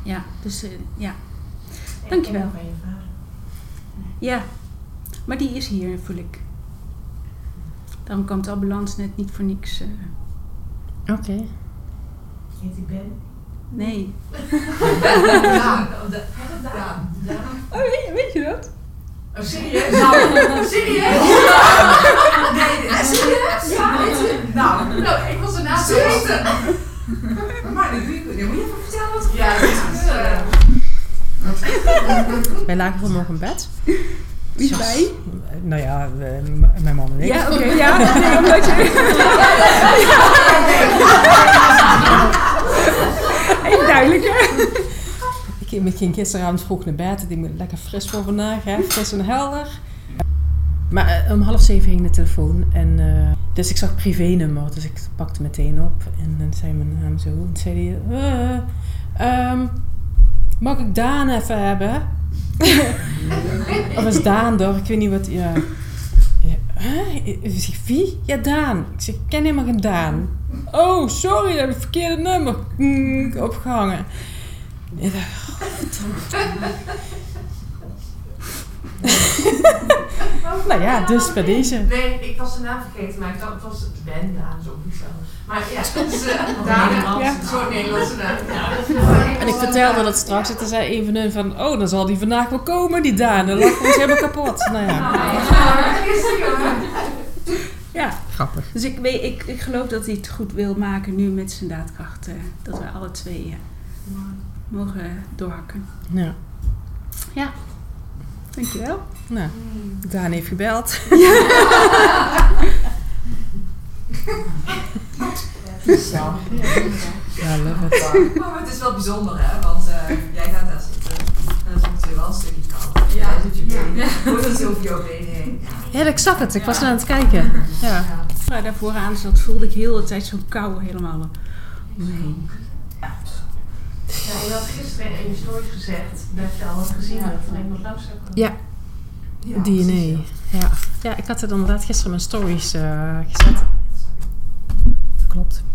Ja, dus ja. Dankjewel. En van je vader. Ja, maar die is hier, voel ik. Daarom kwam de ambulance net niet voor niks. Oké. Heet die Ben? Nee. Daan. Oh, weet je dat? Oh, serieus? Serieus? Nee, serieus? Ja, weet je? Nou, ik was ernaast geweest. Maar dat doe ik niet. Moet je even vertellen wat Wij lagen vanmorgen in bed. Wie is bij? Nou ja, mijn man en ik. Ja, oké. Ja, nee, omdat je... Even duidelijk, hè? Ik ging gisteravond vroeg naar bed. Ik denk, lekker fris voor vandaag, hè? Fris en helder. Maar om 6:30 ging de telefoon. En, dus ik zag privé-nummer. Dus ik pakte meteen op. En dan zei mijn naam zo. En zei hij... mag ik Daan even hebben? Of is Daan er? Ik weet niet wat... Ja. Ik zeg, wie? Ja, Daan. Ik zeg, ik ken helemaal geen Daan. Oh, sorry, dat heb ik het verkeerde nummer opgehangen. En ik dacht, nou ja, dus bij deze. Nee, ik was de naam vergeten, maar ik dacht het was Ben Daan, zoiets. Maar ja, het is Daan, een soort Nederlandse naam. Ja. En ik vertelde dat straks. En toen zei een van hun van, oh, dan zal die vandaag wel komen, die Daan. Dan lag ons helemaal kapot. Nou ja. Ja, Grappig. dus ik geloof dat hij het goed wil maken nu met zijn daadkracht. Dat we alle twee mogen doorhakken. Ja. Ja, dankjewel. Nou, Daan heeft gebeld. Ja, love it. Maar het is wel bijzonder, hè? Want jij gaat daar zitten. En dan is het natuurlijk wel een stukje koud. Ja, dat doet je benen. Hoort dat over jouw benen heen. Ja, ik zag het. Ik was aan het kijken. Ja. Waar daar vooraan zat, voelde ik heel de tijd zo'n kou helemaal omheen. Ja, je had gisteren in je stories gezegd dat je al had gezien dat er iemand langs zou komen. Ja. DNA. Ja. Ja, ik had het inderdaad gisteren in mijn stories gezet. Klopt.